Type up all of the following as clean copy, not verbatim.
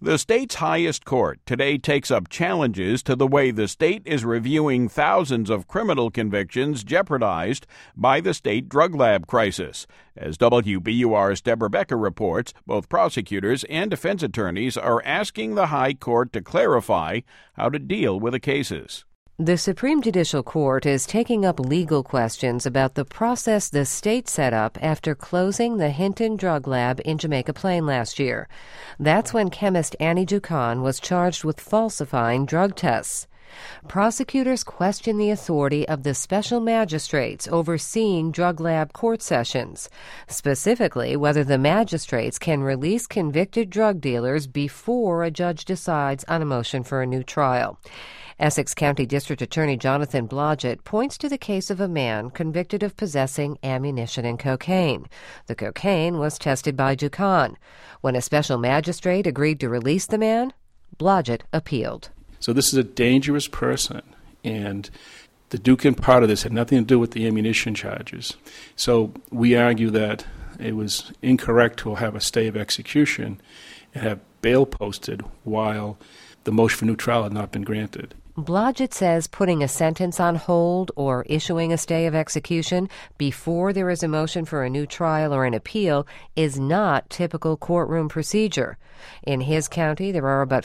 The state's highest court today takes up challenges to the way the state is reviewing thousands of criminal convictions jeopardized by the state drug lab crisis. As WBUR's Deborah Becker reports, both prosecutors and defense attorneys are asking the high court to clarify how to deal with the cases. The Supreme Judicial Court is taking up legal questions about the process the state set up after closing the Hinton Drug Lab in Jamaica Plain last year. That's when chemist Annie Dukan was charged with falsifying drug tests. Prosecutors question the authority of the special magistrates overseeing drug lab court sessions, specifically whether the magistrates can release convicted drug dealers before a judge decides on a motion for a new trial. Essex County District Attorney Jonathan Blodgett points to the case of a man convicted of possessing ammunition and cocaine. The cocaine was tested by Dukan. When a special magistrate agreed to release the man, Blodgett appealed. So this is a dangerous person, and the Dukan part of this had nothing to do with the ammunition charges. So we argue that it was incorrect to have a stay of execution and have bail posted while the motion for new trial had not been granted. Blodgett says putting a sentence on hold or issuing a stay of execution before there is a motion for a new trial or an appeal is not typical courtroom procedure. In his county, there are about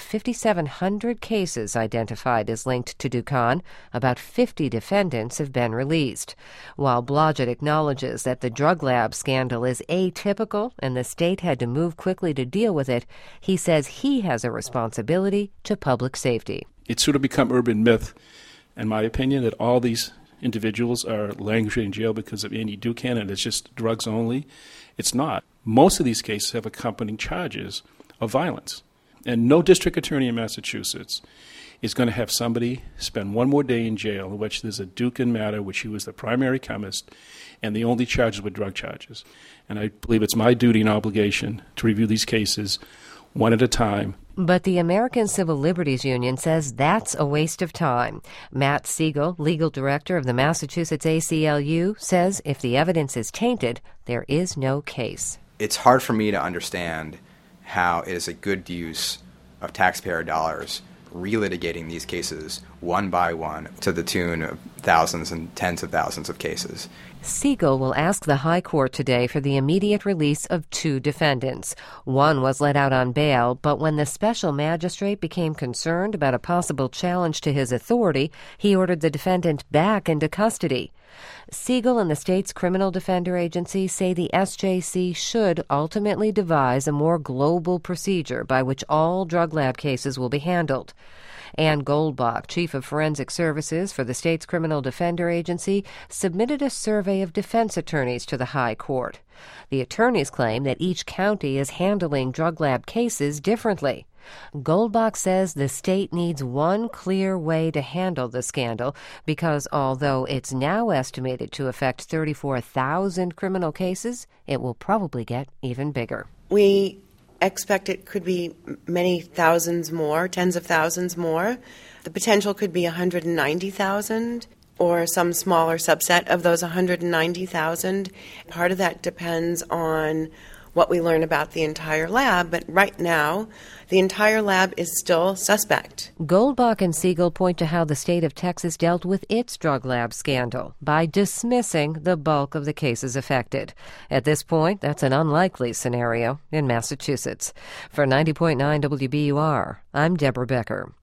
5,700 cases identified as linked to Dukan. About 50 defendants have been released. While Blodgett acknowledges that the drug lab scandal is atypical and the state had to move quickly to deal with it, he says he has a responsibility to public safety. It's sort of become urban myth, in my opinion, that all these individuals are languishing in jail because of Annie Dukan and it's just drugs only. It's not. Most of these cases have accompanying charges of violence. And no district attorney in Massachusetts is going to have somebody spend one more day in jail in which there's a Dukan matter, which he was the primary chemist, and the only charges were drug charges. And I believe it's my duty and obligation to review these cases one at a time. But the American Civil Liberties Union says that's a waste of time. Matt Siegel, legal director of the Massachusetts ACLU, says if the evidence is tainted, there is no case. It's hard for me to understand how it is a good use of taxpayer dollars relitigating these cases one by one to the tune of thousands and tens of thousands of cases. Siegel will ask the High Court today for the immediate release of 2 defendants. One was let out on bail, but when the special magistrate became concerned about a possible challenge to his authority, he ordered the defendant back into custody. Siegel and the state's criminal defender agency say the SJC should ultimately devise a more global procedure by which all drug lab cases will be handled. Ann Goldbach, chief of forensic services for the state's criminal defender agency, submitted a survey of defense attorneys to the High Court. The attorneys claim that each county is handling drug lab cases differently. Goldbach says the state needs one clear way to handle the scandal because although it's now estimated to affect 34,000 criminal cases, it will probably get even bigger. We expect it could be many thousands more, tens of thousands more. The potential could be 190,000 or some smaller subset of those 190,000. Part of that depends on what we learn about the entire lab, but right now, the entire lab is still suspect. Goldbach and Siegel point to how the state of Texas dealt with its drug lab scandal by dismissing the bulk of the cases affected. At this point, that's an unlikely scenario in Massachusetts. For 90.9 WBUR, I'm Deborah Becker.